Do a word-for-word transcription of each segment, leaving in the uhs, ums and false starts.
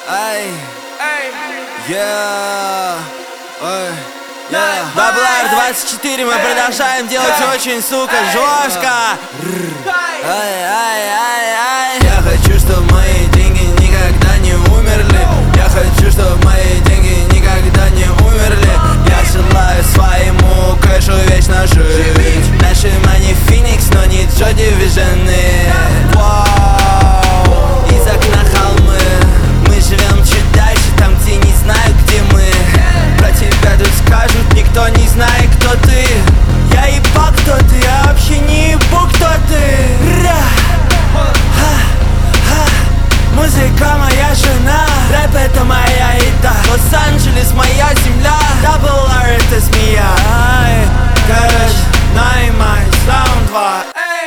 Ай, yeah, ой, yeah. Даблар двадцать четыре, мы продолжаем делать очень, сука, жестко. Ай, ай, ай, ай. Я хочу, чтобы мои деньги никогда не умерли. Я хочу, чтобы мои деньги никогда не умерли. Я желаю своему кэшу вечно жить. Наши money Phoenix, но не Joy Division. Из окна холмы. Мы живем чуть дальше, там, где не знаю, где мы. Про тебя тут скажут, никто не знает, кто ты. Я ебал, кто ты, я вообще не ебу, кто ты. Ра! Музыка моя жена, рэп это моя еда. Лос-Анджелес моя земля, Даблар это змея. Ай, короче, наймай, саунд два.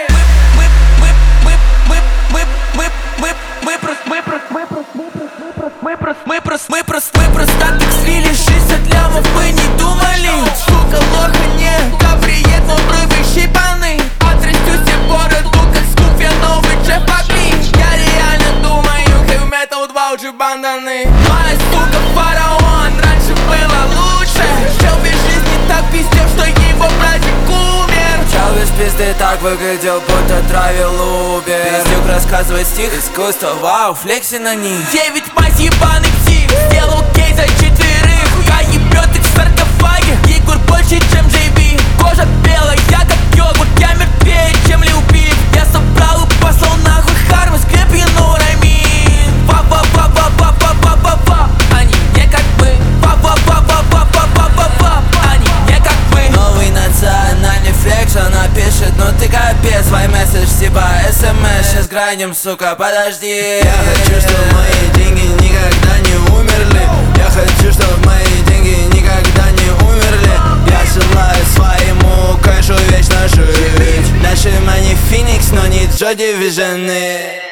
Мы просто, мы просто, мы просто, мы просто так слили шестьдесят лямов, мы не думали. Сука, лоха нет, каприет, но брови щипаны. Отрастю себе бороду, как скуп, я новый Джефф Бакли. Я реально думаю, хэви метал два уже банданы. Моя сука фараон, раньше было лучше. Чел без жизни так пиздел, что его братик умер. Чел без пизды так выглядел, будто травил Убер. Пиздюк рассказывает стих, искусство, вау, флекси на них. Девять мать ебаный псих, сделал кейс за четверых. Я ебет их в саркофаге, Егор больше, чем Джей Би. Кожа белая, я как йогурт, я мертвее, чем Лил Пип. Я собрал и послал нахуй Хармс, крепи, ну раймин. Ва-ва-ва-ва-ва-ва-ва-ва. Они не как мы. Ва-ва-ва-ва-ва-ва-ва-ва. Они не как мы. Новый национальный флекс, она пишет, ну ты капец. Свой месседж типа эс эм эс, сейчас грандим, сука, подожди. Я хочу, чтобы мои деньги никогда не умерли. Я хочу, чтобы мои деньги никогда не умерли. Я желаю своему кэшу вечно жить. Наши money Phoenix, но не Joy Division.